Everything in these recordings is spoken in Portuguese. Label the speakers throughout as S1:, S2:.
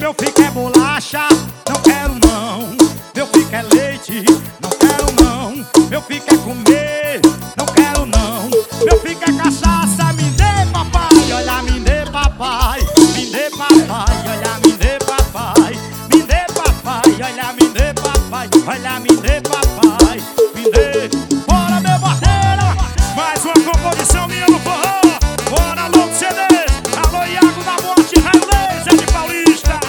S1: meu fica é bolacha, não quero não. Meu fica é leite, não quero não. Meu fica é comer, não quero não. Meu fica é cachaça, me dê papai, olha, me dê papai. Me dê papai, olha, me dê papai. Me dê papai, olha, me dê papai. Olha, me dê papai, me dê. Bora, meu barreira, mais uma composição minha no forró. Bora, louco CD, alô Iago da Morte, Raio Laser de Paulista.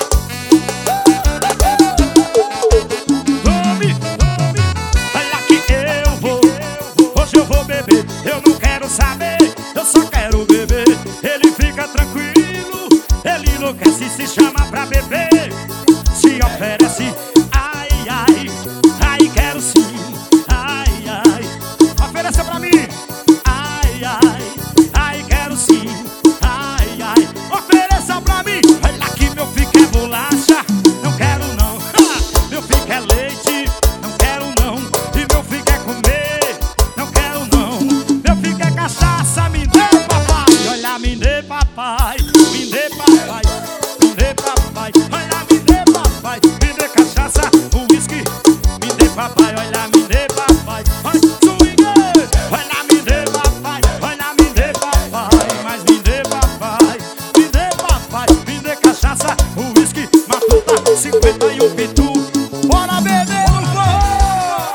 S1: Tome, olha que eu vou, hoje eu vou beber. Eu não quero saber, eu só quero beber. Ele fica tranquilo, ele enlouquece, se chama pra beber. Se oferece, ai, ai, ai, quero sim, ai, ai. Ofereça pra mim, ai, ai, ai, quero sim, ai, ai. Ofereça pra mim, olha que meu fica é bolacha, não quero não. Meu fica é leite, não quero não. E meu fica é comer, não quero não. Meu fica é cachaça, me dê papai, olha, me dê papai. Me dê papai, me dê papai. Olha, me dê papai, me dê cachaça, o whisky. Me dê papai, olha, me dê papai. Olha, swing, olha, me dê papai. Olha, me dê papai, mas me dê papai. Me dê papai, me dê cachaça, o whisky, matuta, 51 pitu. Bora beber no forró.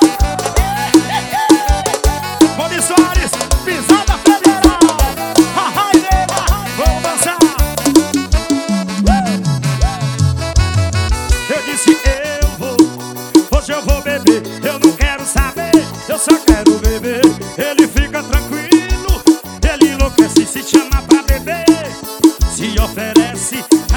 S1: Boni Soares, pisada federal. Ai, nega, vamos dançar. Eu disse eu vou, hoje eu vou beber. Eu não quero saber, eu só quero beber. Ele fica tranquilo, ele enlouquece, se chama pra beber. Se oferece,